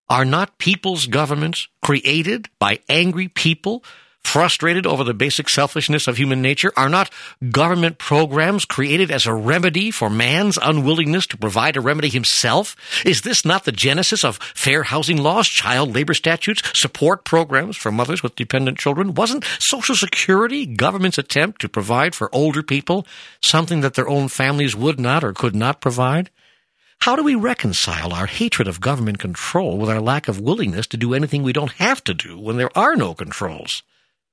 Are not people's governments created by angry people, frustrated over the basic selfishness of human nature? Are not government programs created as a remedy for man's unwillingness to provide a remedy himself? Is this not the genesis of fair housing laws, child labor statutes, support programs for mothers with dependent children? Wasn't Social Security government's attempt to provide for older people something that their own families would not or could not provide? How do we reconcile our hatred of government control with our lack of willingness to do anything we don't have to do when there are no controls?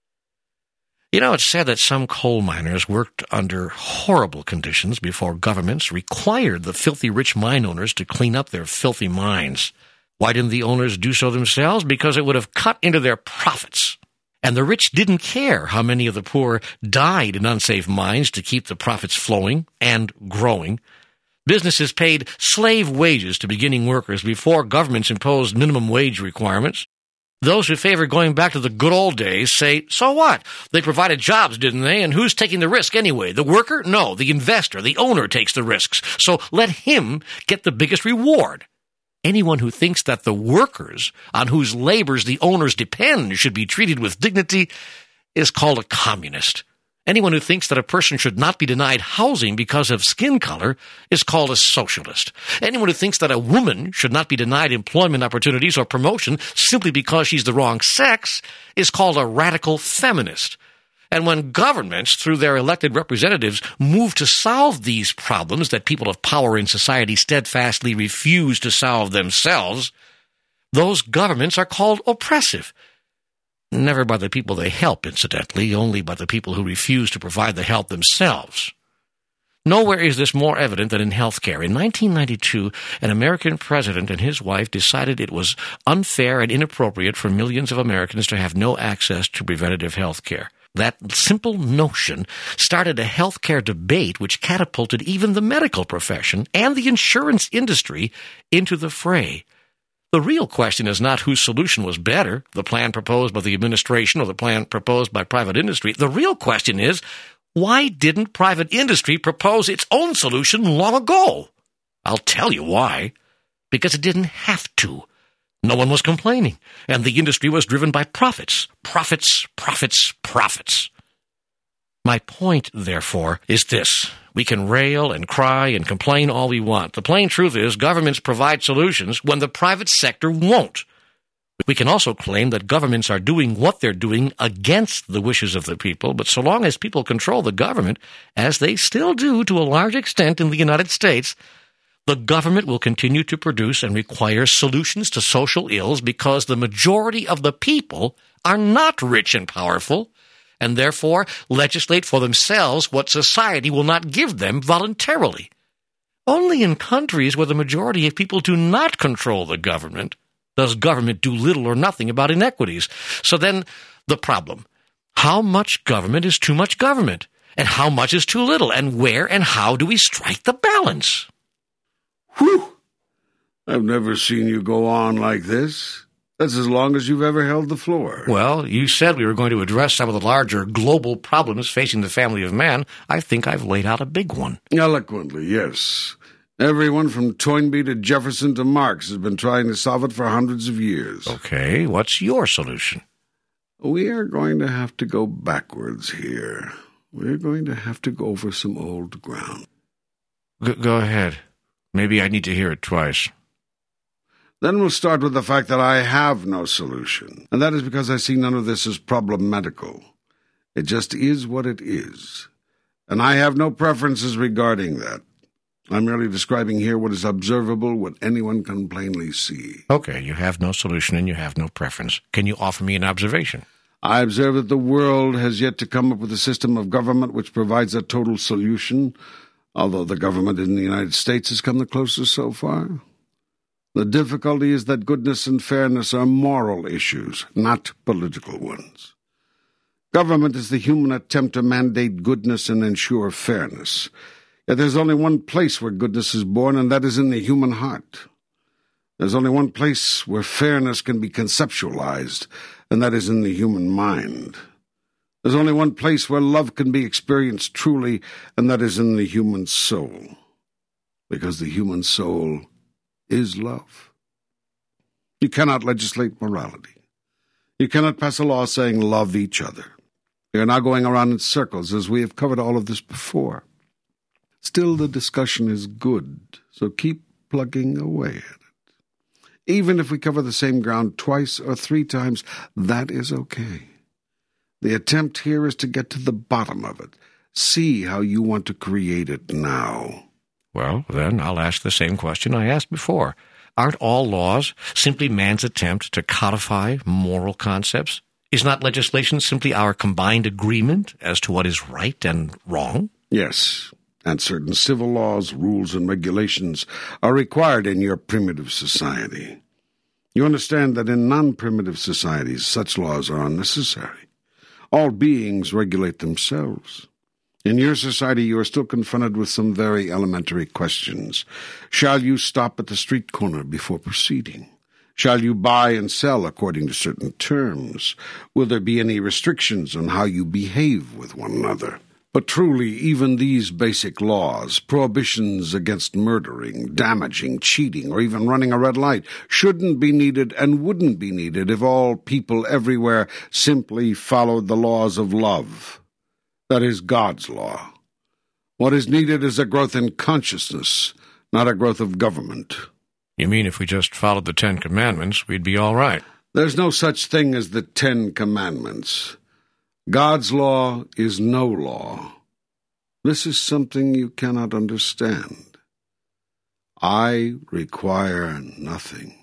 You know, it's said that some coal miners worked under horrible conditions before governments required the filthy rich mine owners to clean up their filthy mines. Why didn't the owners do so themselves? Because it would have cut into their profits. And the rich didn't care how many of the poor died in unsafe mines to keep the profits flowing and growing. Businesses paid slave wages to beginning workers before governments imposed minimum wage requirements. Those who favor going back to the good old days say, so what? They provided jobs, didn't they? And who's taking the risk anyway? The worker? No, the investor, the owner takes the risks. So let him get the biggest reward. Anyone who thinks that the workers on whose labors the owners depend should be treated with dignity is called a communist. Anyone who thinks that a person should not be denied housing because of skin color is called a socialist. Anyone who thinks that a woman should not be denied employment opportunities or promotion simply because she's the wrong sex is called a radical feminist. And when governments, through their elected representatives, move to solve these problems that people of power in society steadfastly refuse to solve themselves, those governments are called oppressive. Never by the people they help, incidentally, only by the people who refuse to provide the help themselves. Nowhere is this more evident than in healthcare. In 1992, an American president and his wife decided it was unfair and inappropriate for millions of Americans to have no access to preventative health care. That simple notion started a healthcare debate which catapulted even the medical profession and the insurance industry into the fray. The real question is not whose solution was better, the plan proposed by the administration or the plan proposed by private industry. The real question is, why didn't private industry propose its own solution long ago? I'll tell you why. Because it didn't have to. No one was complaining, and the industry was driven by profits. Profits, profits, profits. My point, therefore, is this. We can rail and cry and complain all we want. The plain truth is governments provide solutions when the private sector won't. We can also claim that governments are doing what they're doing against the wishes of the people, but so long as people control the government, as they still do to a large extent in the United States, the government will continue to produce and require solutions to social ills because the majority of the people are not rich and powerful, and therefore legislate for themselves what society will not give them voluntarily. Only in countries where the majority of people do not control the government does government do little or nothing about inequities. So then, the problem. How much government is too much government? And how much is too little? And where and how do we strike the balance? Whew! I've never seen you go on like this. That's as long as you've ever held the floor. Well, you said we were going to address some of the larger global problems facing the family of man. I think I've laid out a big one. Eloquently, yes. Everyone from Toynbee to Jefferson to Marx has been trying to solve it for hundreds of years. Okay, what's your solution? We are going to have to go backwards here. We're going to have to go over some old ground. Go ahead. Maybe I need to hear it twice. Then we'll start with the fact that I have no solution, and that is because I see none of this as problematical. It just is what it is, and I have no preferences regarding that. I'm merely describing here what is observable, what anyone can plainly see. Okay, you have no solution and you have no preference. Can you offer me an observation? I observe that the world has yet to come up with a system of government which provides a total solution, although the government in the United States has come the closest so far. The difficulty is that goodness and fairness are moral issues, not political ones. Government is the human attempt to mandate goodness and ensure fairness. Yet there's only one place where goodness is born, and that is in the human heart. There's only one place where fairness can be conceptualized, and that is in the human mind. There's only one place where love can be experienced truly, and that is in the human soul. Because the human soul is love. You cannot legislate morality. You cannot pass a law saying love each other. We are now going around in circles as we have covered all of this before. Still, the discussion is good, so keep plugging away at it. Even if we cover the same ground twice or three times, that is okay. The attempt here is to get to the bottom of it. See how you want to create it now. Well, then I'll ask the same question I asked before. Aren't all laws simply man's attempt to codify moral concepts? Is not legislation simply our combined agreement as to what is right and wrong? Yes, and certain civil laws, rules, and regulations are required in your primitive society. You understand that in non-primitive societies, such laws are unnecessary. All beings regulate themselves. In your society, you are still confronted with some very elementary questions. Shall you stop at the street corner before proceeding? Shall you buy and sell according to certain terms? Will there be any restrictions on how you behave with one another? But truly, even these basic laws, prohibitions against murdering, damaging, cheating, or even running a red light, shouldn't be needed and wouldn't be needed if all people everywhere simply followed the laws of love. That is God's law. What is needed is a growth in consciousness, not a growth of government. You mean if we just followed the 10 Commandments, we'd be all right? There's no such thing as the 10 Commandments. God's law is no law. This is something you cannot understand. I require nothing.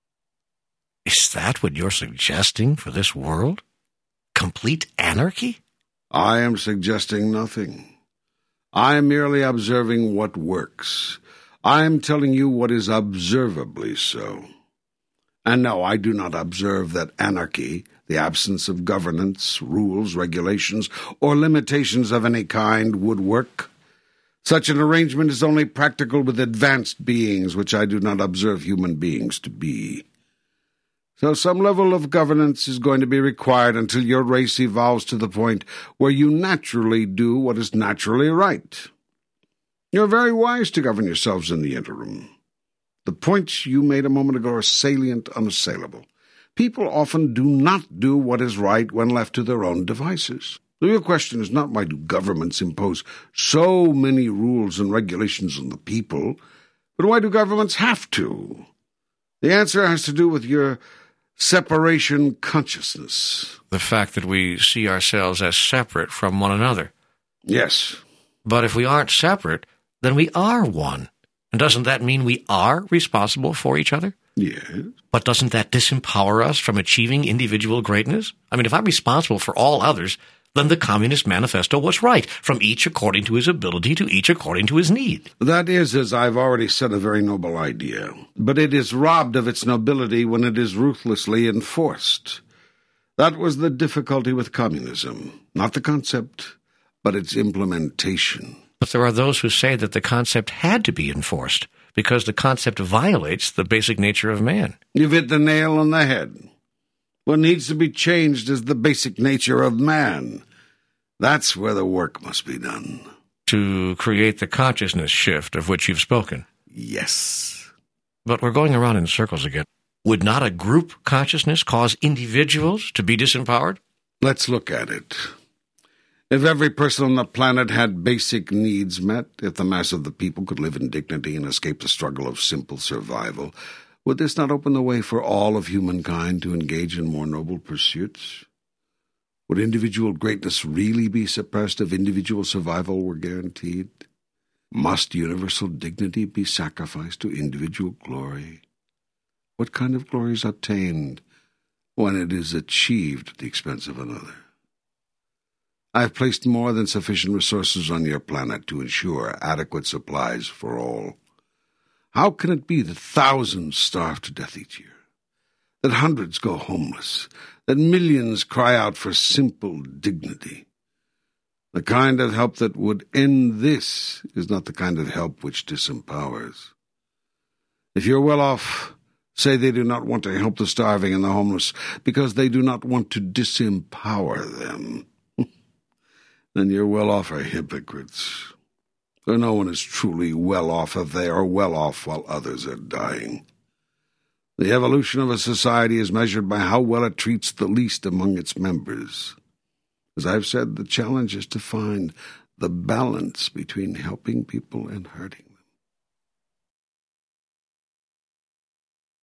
Is that what you're suggesting for this world? Complete anarchy? I am suggesting nothing. I am merely observing what works. I am telling you what is observably so. And no, I do not observe that anarchy, the absence of governance, rules, regulations, or limitations of any kind would work. Such an arrangement is only practical with advanced beings, which I do not observe human beings to be. So some level of governance is going to be required until your race evolves to the point where you naturally do what is naturally right. You're very wise to govern yourselves in the interim. The points you made a moment ago are salient, unassailable. People often do not do what is right when left to their own devices. The real question is not why do governments impose so many rules and regulations on the people, but why do governments have to? The answer has to do with your separation consciousness. The fact that we see ourselves as separate from one another. Yes. But if we aren't separate, then we are one. And doesn't that mean we are responsible for each other? Yes. But doesn't that disempower us from achieving individual greatness? I mean, if I'm responsible for all others, then the Communist Manifesto was right, from each according to his ability to each according to his need. That is, as I've already said, a very noble idea. But it is robbed of its nobility when it is ruthlessly enforced. That was the difficulty with communism. Not the concept, but its implementation. But there are those who say that the concept had to be enforced, because the concept violates the basic nature of man. You've hit the nail on the head. What needs to be changed is the basic nature of man. That's where the work must be done. To create the consciousness shift of which you've spoken. Yes. But we're going around in circles again. Would not a group consciousness cause individuals to be disempowered? Let's look at it. If every person on the planet had basic needs met, if the mass of the people could live in dignity and escape the struggle of simple survival, would this not open the way for all of humankind to engage in more noble pursuits? Would individual greatness really be suppressed if individual survival were guaranteed? Must universal dignity be sacrificed to individual glory? What kind of glory is attained when it is achieved at the expense of another? I have placed more than sufficient resources on your planet to ensure adequate supplies for all. How can it be that thousands starve to death each year, that hundreds go homeless, that millions cry out for simple dignity? The kind of help that would end this is not the kind of help which disempowers. If you're well off, say they do not want to help the starving and the homeless because they do not want to disempower them. Then your well-off are hypocrites. For no one is truly well off if they are well off while others are dying. The evolution of a society is measured by how well it treats the least among its members. As I've said, the challenge is to find the balance between helping people and hurting.